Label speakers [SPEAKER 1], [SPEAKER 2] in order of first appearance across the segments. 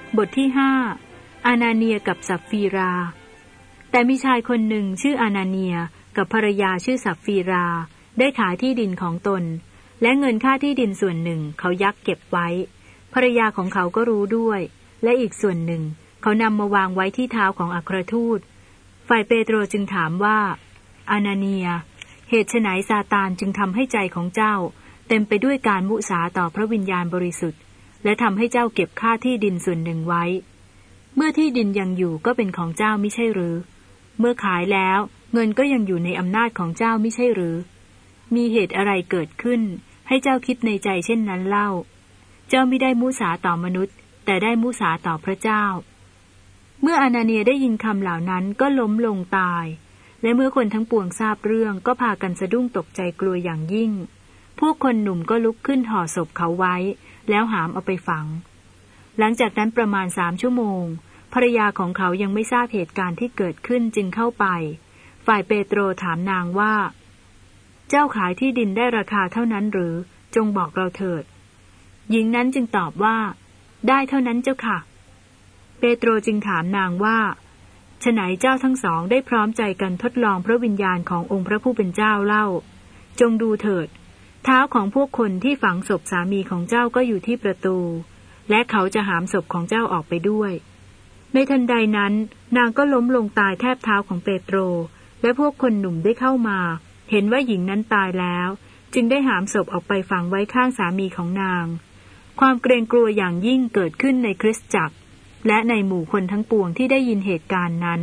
[SPEAKER 1] บทที่5อานาเนียกับสัปฟีราแต่มีชายคนหนึ่งชื่ออานาเนียกับภรรยาชื่อสัปฟีราได้ขายที่ดินของตนและเงินค่าที่ดินส่วนหนึ่งเขายักเก็บไว้ภรรยาของเขาก็รู้ด้วยและอีกส่วนหนึ่งเขานำมาวางไว้ที่เท้าของอัครทูตฝ่ายเปโตรจึงถามว่าอานาเนียเหตุไฉนซาตานจึงทำให้ใจของเจ้าเต็มไปด้วยการมุสาต่อพระวิญญาณบริสุทธิ์และทำให้เจ้าเก็บค่าที่ดินส่วนหนึ่งไว้เมื่อที่ดินยังอยู่ก็เป็นของเจ้ามิใช่หรือเมื่อขายแล้วเงินก็ยังอยู่ในอำนาจของเจ้ามิใช่หรือมีเหตุอะไรเกิดขึ้นให้เจ้าคิดในใจเช่นนั้นเล่าเจ้าไม่ได้มุสาต่อมนุษย์แต่ได้มุสาต่อพระเจ้าเมื่ออานาเนียได้ยินคำเหล่านั้นก็ล้มลงตายและเมื่อคนทั้งปวงทราบเรื่องก็พากันสะดุ้งตกใจกลัวอย่างยิ่งพวกคนหนุ่มก็ลุกขึ้นห่อศพเขาไว้แล้วหามเอาไปฝังหลังจากนั้นประมาณ3 ชั่วโมงภรรยาของเขายังไม่ทราบเหตุการณ์ที่เกิดขึ้นจึงเข้าไปฝ่ายเปโตรถามนางว่าเจ้าขายที่ดินได้ราคาเท่านั้นหรือจงบอกเราเถิดหญิงนั้นจึงตอบว่าได้เท่านั้นเจ้าค่ะเปโตรจึงถามนางว่าฉไหนเจ้าทั้งสองได้พร้อมใจกันทดลองพระวิญญาณขององค์พระผู้เป็นเจ้าเล่าจงดูเถิดเท้าของพวกคนที่ฝังศพสามีของเจ้าก็อยู่ที่ประตูและเขาจะหามศพของเจ้าออกไปด้วยในทันใดนั้นนางก็ล้มลงตายแทบเท้าของเปโตรและพวกคนหนุ่มได้เข้ามาเห็นว่าหญิงนั้นตายแล้วจึงได้หามศพออกไปฝังไว้ข้างสามีของนางความเกรงกลัวอย่างยิ่งเกิดขึ้นในคริสตจักรและในหมู่คนทั้งปวงที่ได้ยินเหตุการณ์นั้น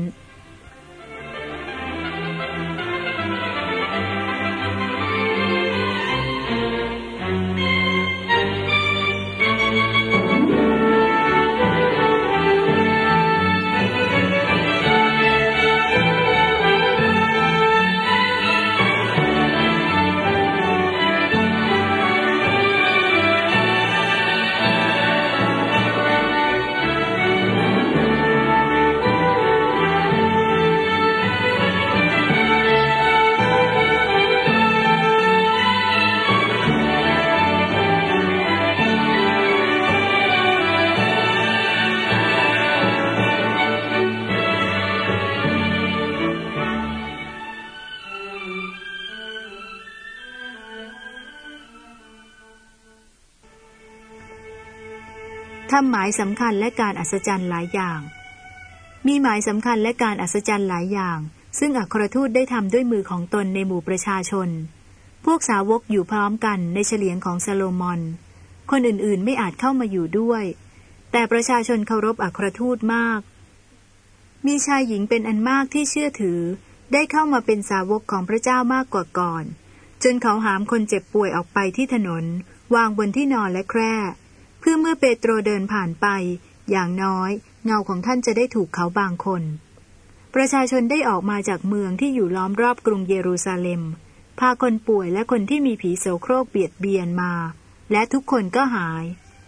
[SPEAKER 1] ทำหมายสำคัญและการอัศจรรย์หลายอย่างมีหมายสำคัญและการอัศจรรย์หลายอย่างซึ่งอัครทูตได้ทำด้วยมือของตนในหมู่ประชาชนพวกสาวกอยู่พร้อมกันในเฉลียงของซาโลมอนคนอื่นๆไม่อาจเข้ามาอยู่ด้วยแต่ประชาชนเคารพอัครทูตมากมีชายหญิงเป็นอันมากที่เชื่อถือได้เข้ามาเป็นสาวกของพระเจ้ามากกว่าก่อนจนเขาหามคนเจ็บป่วยออกไปที่ถนนวางบนที่นอนและแคร่เพื่อเมื่อเปโตรเดินผ่านไปอย่างน้อยเงาของท่านจะได้ถูกเขาบางคนประชาชนได้ออกมาจากเมืองที่อยู่ล้อมรอบกรุงเยรูซาเล็มพาคนป่วยและคนที่มีผีโสโครกเบียดเบียนมาและทุกคนก็หาย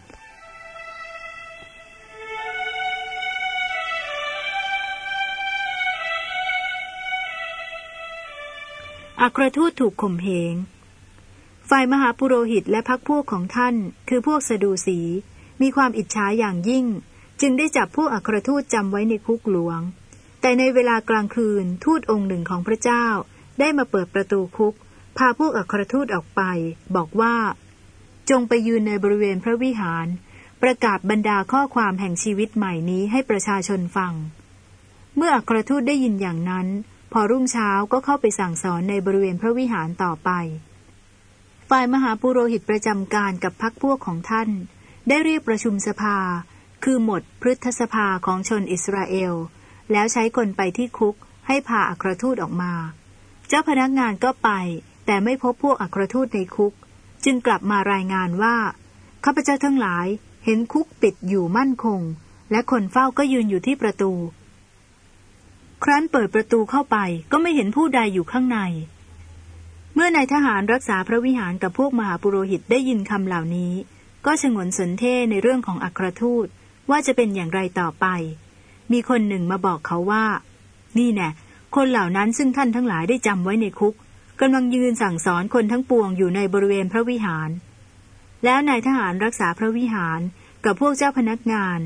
[SPEAKER 1] อัครทูตถูกข่มเหงฝ่ายมหาปุโรหิตและพรรคพวกของท่านคือพวกสดูสีมีความอิจฉาอย่างยิ่งจึงได้จับพวกอัครทูตจำไว้ในคุกหลวงแต่ในเวลากลางคืนทูตองค์หนึ่งของพระเจ้าได้มาเปิดประตูคุกพาพวกอัครทูตออกไปบอกว่าจงไปยืนในบริเวณพระวิหารประกาศบรรดาข้อความแห่งชีวิตใหม่นี้ให้ประชาชนฟังเมื่ออัครทูตได้ยินอย่างนั้นพอรุ่งเช้าก็เข้าไปสั่งสอนในบริเวณพระวิหารต่อไปฝ่ายมหาปุโรหิตประจำการกับพรรคพวกของท่านได้เรียกประชุมสภาคือหมดพฤทธสภาของชนอิสราเอลแล้วใช้คนไปที่คุกให้พาอัครทูตออกมาเจ้าพนักงานก็ไปแต่ไม่พบพวกอัครทูตในคุกจึงกลับมารายงานว่าข้าพเจ้าทั้งหลายเห็นคุกปิดอยู่มั่นคงและคนเฝ้าก็ยืนอยู่ที่ประตูครั้นเปิดประตูเข้าไปก็ไม่เห็นผู้ใดอยู่ข้างในเมื่อนายทหารรักษาพระวิหารกับพวกมหาปุโรหิตได้ยินคำเหล่านี้ก็ฉงนสนเท่ในเรื่องของอัครทูตว่าจะเป็นอย่างไรต่อไปมีคนหนึ่งมาบอกเขาว่านี่แน่คนเหล่านั้นซึ่งท่านทั้งหลายได้จำไว้ในคุกกำลังยืนสั่งสอนคนทั้งปวงอยู่ในบริเวณพระวิหารแล้วนายทหารรักษาพระวิหารกับพวกเจ้าพนักงานจึง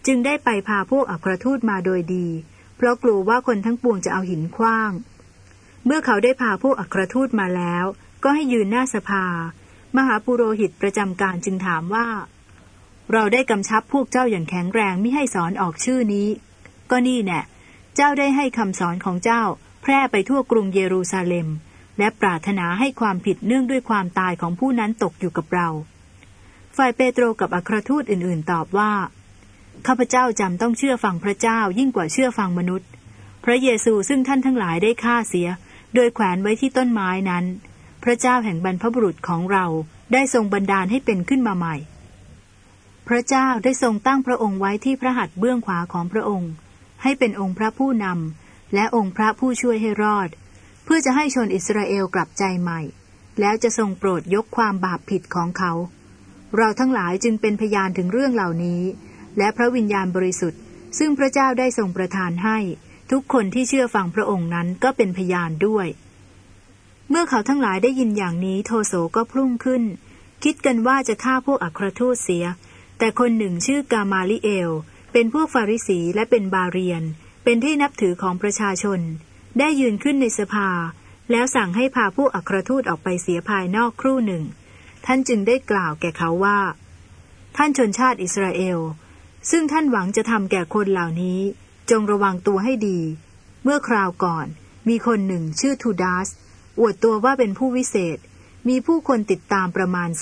[SPEAKER 1] จึงได้ไปพาพวกอัครทูตมาโดยดีเพราะกลัวว่าคนทั้งปวงจะเอาหินขว้างเมื่อเขาได้พาพวกอัครทูตมาแล้วก็ให้ยืนหน้าสภามหาปุโรหิตประจำการจึงถามว่าเราได้กำชับพวกเจ้าอย่างแข็งแรงไม่ให้สอนออกชื่อนี้ก็นี่แน่เจ้าได้ให้คำสอนของเจ้าแพร่ไปทั่วกรุงเยรูซาเล็มและปรารถนาให้ความผิดเนื่องด้วยความตายของผู้นั้นตกอยู่กับเราฝ่ายเปโตรกับอัครทูตอื่นๆตอบว่าข้าพเจ้าจำต้องเชื่อฟังพระเจ้ายิ่งกว่าเชื่อฟังมนุษย์พระเยซูซึ่งท่านทั้งหลายได้ฆ่าเสียโดยแขวนไว้ที่ต้นไม้นั้นพระเจ้าแห่งบรรพบุรุษของเราได้ทรงบันดาลให้เป็นขึ้นมาใหม่พระเจ้าได้ทรงตั้งพระองค์ไว้ที่พระหัตถ์เบื้องขวาของพระองค์ให้เป็นองค์พระผู้นำและองค์พระผู้ช่วยให้รอดเพื่อจะให้ชนอิสราเอลกลับใจใหม่แล้วจะทรงโปรดยกความบาปผิดของเขาเราทั้งหลายจึงเป็นพยานถึงเรื่องเหล่านี้และพระวิญญาณบริสุทธิ์ซึ่งพระเจ้าได้ทรงประทานให้ทุกคนที่เชื่อฟังพระองค์นั้นก็เป็นพยานด้วยเมื่อเขาทั้งหลายได้ยินอย่างนี้โทโสก็พุ่งขึ้นคิดกันว่าจะฆ่าพวกอัครทูตเสียแต่คนหนึ่งชื่อกามาลิเอลเป็นพวกฟาริสีและเป็นบาเรียนเป็นที่นับถือของประชาชนได้ยืนขึ้นในสภาแล้วสั่งให้พาพวกอัครทูตออกไปเสียภายนอกครู่หนึ่งท่านจึงได้กล่าวแก่เขาว่าท่านชนชาติอิสราเอลซึ่งท่านหวังจะทำแก่คนเหล่านี้จงระวังตัวให้ดีเมื่อคราวก่อนมีคนหนึ่งชื่อทูดัสอวดตัวว่าเป็นผู้วิเศษมีผู้คนติดตามประมาณ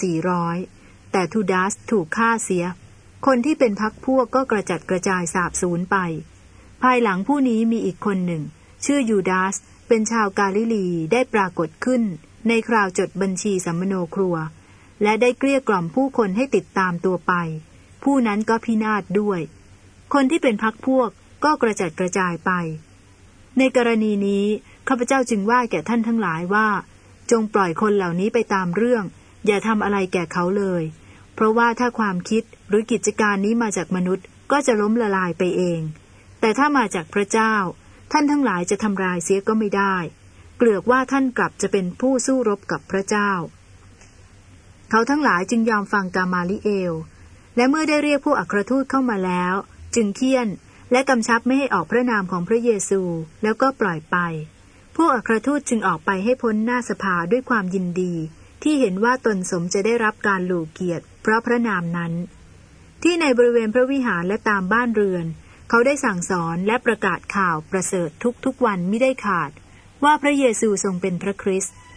[SPEAKER 1] 400แต่ทูดัสถูกฆ่าเสียคนที่เป็นพรรคพวกก็กระจัดกระจายสาบสูญไปภายหลังผู้นี้มีอีกคนหนึ่งชื่อยูดาสเป็นชาวกาลิลีได้ปรากฏขึ้นในคราวจดบัญชีสัมมโนครัวและได้เกลี้ยกล่อมผู้คนให้ติดตามตัวไปผู้นั้นก็พินาศด้วยคนที่เป็นพรรคพวกก็กระจัดกระจายไปในกรณีนี้ข้าพเจ้าจึงว่าแก่ท่านทั้งหลายว่าจงปล่อยคนเหล่านี้ไปตามเรื่องอย่าทำอะไรแก่เขาเลยเพราะว่าถ้าความคิดหรือกิจการนี้มาจากมนุษย์ก็จะล้มละลายไปเองแต่ถ้ามาจากพระเจ้าท่านทั้งหลายจะทำลายเสียก็ไม่ได้เกลือกว่าท่านกลับจะเป็นผู้สู้รบกับพระเจ้าเขาทั้งหลายจึงยอมฟังกามาลิเอลและเมื่อได้เรียกผู้อัครทูตเข้ามาแล้วจึงเคี่ยนและกำชับไม่ให้ออกพระนามของพระเยซูแล้วก็ปล่อยไปผู้อัครทูตจึงออกไปให้พ้นหน้าสภาด้วยความยินดีที่เห็นว่าตนสมจะได้รับการหลู่เกียรติเพราะพระนามนั้นที่ในบริเวณพระวิหารและตามบ้านเรือนเขาได้สั่งสอนและประกาศข่าวประเสริฐทุกวันมิได้ขาดว่าพระเยซูทรงเป็นพระคริสต์